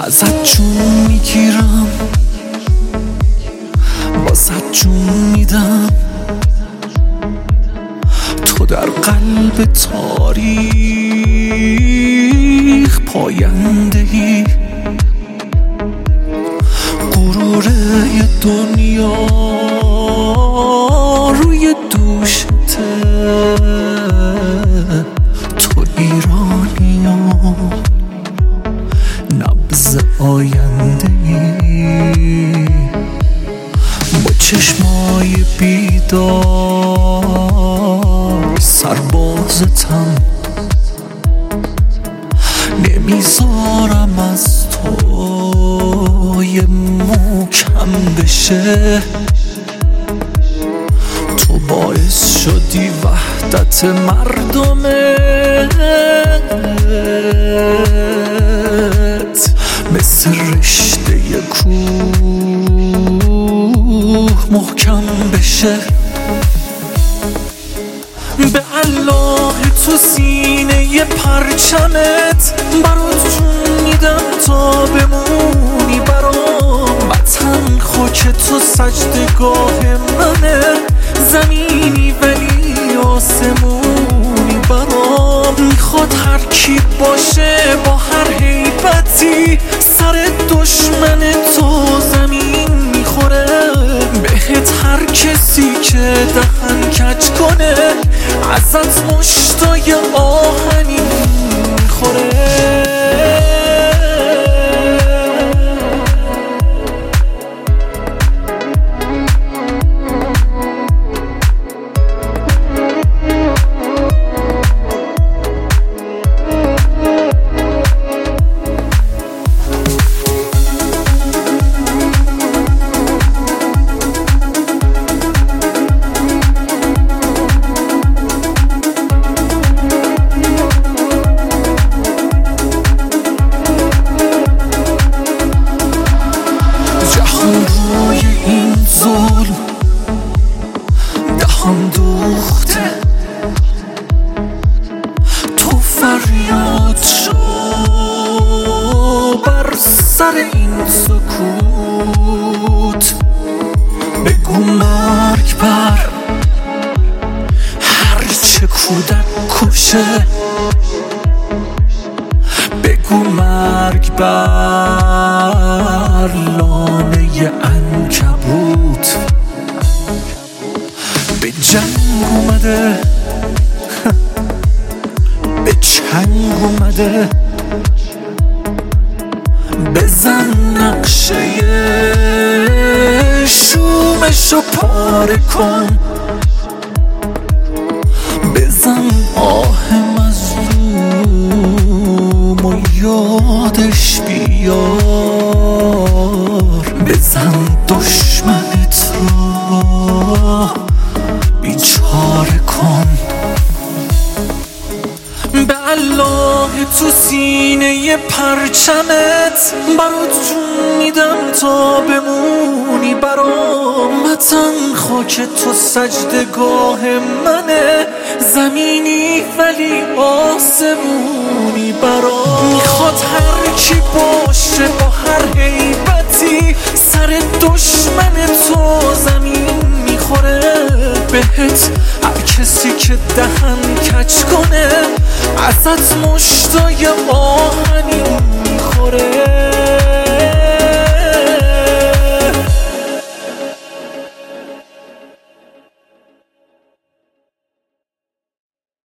ازت جون میگیرم، بازت جون میدم. تو در قلب تاریخ پاینده‌ای، غروره دنیا روی دوشته. تو ایرانیام، نبض آینده‌ای، با چشمای بیدار سربازتم. نمیذارم از تو یه مو کم بشه. تو باعث شدی وحدت مردمت مثل رشته کوه محکم بشه. به الله تو سینه پرچمت، برات جون میدم تا بمونی برام. وطن خاک تو سجدگاه منه، زمینی ولی آسمونی برام. میخواد هر کی باشه با هر هیبتی، سر دشمن تو زمین میخوره. بهت هر کسی که دهن کج کنه، ازت مشتای آهنی میخوره. روی این ظلم دهان دوخته، تو فریاد شو بر سر این سکوت. بگو مرگ بر هرچه کودک کشه، بگو مرگ بر لانه عنکبوت. به جنگ اومده، به چنگ اومده. بزن نقشه شومشو پاره کن، بزن آه مظلوم و یادش بیار. بزن دشمنت را بیچاره کن. به الله تو سینه پرچمت، برات جون میدم تا بمونی برام. وطن خاک تو سجدگاه منه، زمینی ولی آسمونی برام. میخواد هر کی باشه با هر هیبتی، سر دشمن تو زمین میخوره. بهت هر کسی که دهن کج کنه، ازت مشتای آهنی میخوره.